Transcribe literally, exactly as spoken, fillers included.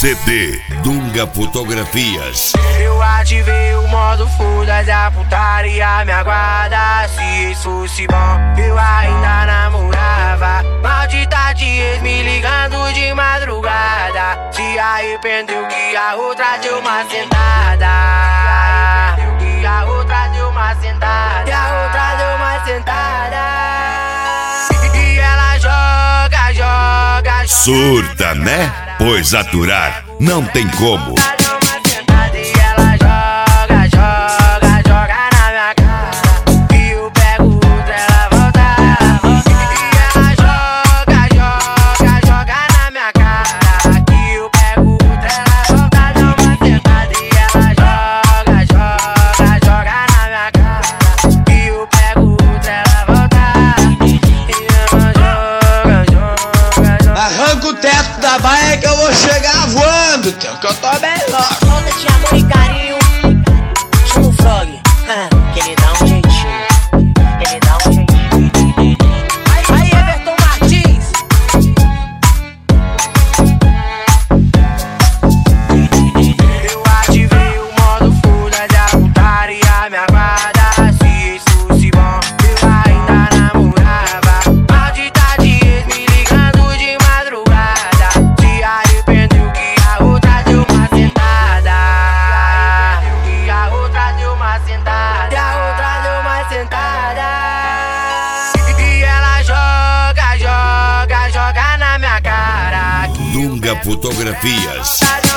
C D Dunga Fotografias. Eu ativei o modo foda, a putaria me aguarda. Se isso fosse bom, eu ainda namorava. Maldita de ex me ligando de madrugada. Se arrependeu que a outra deu uma sentada. Que a outra deu uma sentada. Que a outra deu uma sentada. E ela joga, joga, joga. Surta, né? Pois aturar não tem como. Arranca o teto da baia que eu vou chegar voando, teu, que eu tô melhor. Falta de amor e carinho. Chama o Frog, que ele dá um jeitinho. Ele dá um jeitinho. Aí, aí, Everton Martins. Eu ativei o modo foda, a putaria me aguarda. Se isso fosse bom, eu ainda namorava. Maldita de ex me ligando de madrugada. Se arrependeu que a outra deu uma sentada. Que a outra deu uma sentada. Que a outra deu uma sentada. E ela joga, joga, joga na minha cara. Dunga Fotografias.